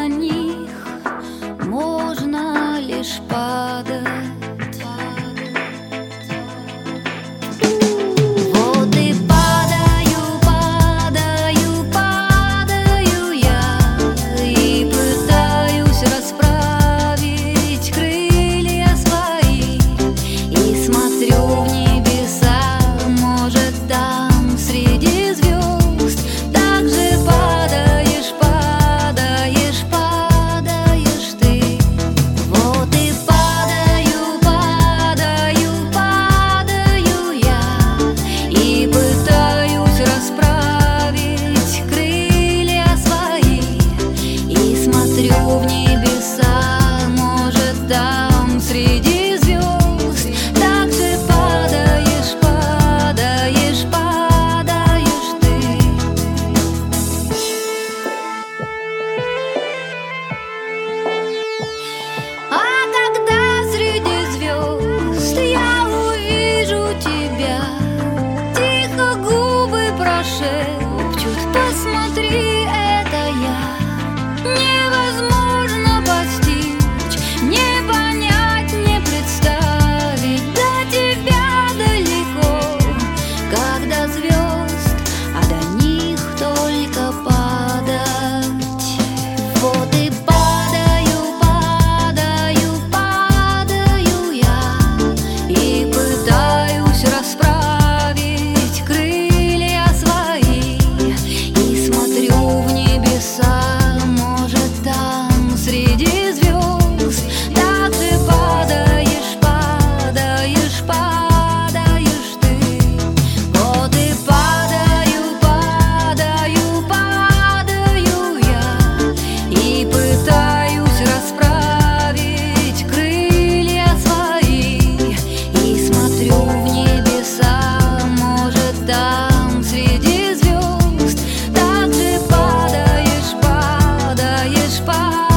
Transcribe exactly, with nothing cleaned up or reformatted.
до них можно лишь падать. Вот и падаю, падаю, падаю я, и пытаюсь расправить крылья свои, и смотрю в небеса, может, там среди звезд также падаешь, падаешь, падаешь ты. Вот и падаю, падаю, падаю я, и пытаюсь расправить крылья свои, и смотрю в небеса, может, там среди звезд также падаешь, падаешь, падаешь ты. А когда среди звезд я увижу тебя, тихо губы прошепчут: посмотри, это я. Невозможно постичь, не понять, не представить, до тебя далеко, как до звезд, а до них только падать. Вот и падаю, падаю, падаю я, и пытаюсь расправить крылья свои, и смотрю в небеса, может, там среди звезд также падаешь, падаешь, падаешь ты. Вот и падаю, падаю, падаю я, и пытаюсь расправить крылья свои, и смотрю в небеса, может, там среди звезд также падаешь, падаешь, падаешь.